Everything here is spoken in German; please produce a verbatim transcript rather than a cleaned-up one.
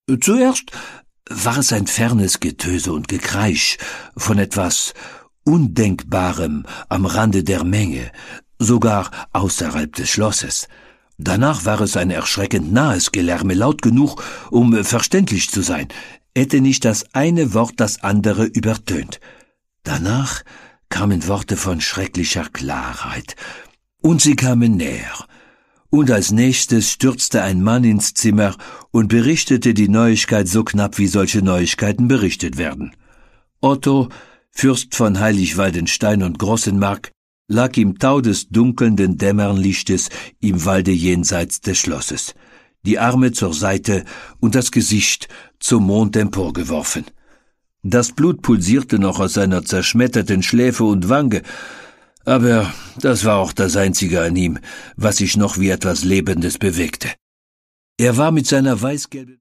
Zuerst war es ein fernes Getöse und Gekreisch von etwas Undenkbarem am Rande der Menge, sogar außerhalb des Schlosses. Danach war es ein erschreckend nahes Gelärme, laut genug, um verständlich zu sein, hätte nicht das eine Wort das andere übertönt. Danach kamen Worte von schrecklicher Klarheit, und sie kamen näher. Und als nächstes stürzte ein Mann ins Zimmer und berichtete die Neuigkeit so knapp, wie solche Neuigkeiten berichtet werden. Otto, Fürst von Heilig-Waldenstein und Grossenmark, lag im Tau des dunkelnden Dämmernlichtes im Walde jenseits des Schlosses, die Arme zur Seite und das Gesicht zum Mond emporgeworfen. Das Blut pulsierte noch aus seiner zerschmetterten Schläfe und Wange, aber das war auch das Einzige an ihm, was sich noch wie etwas Lebendes bewegte. Er war mit seiner weißgelben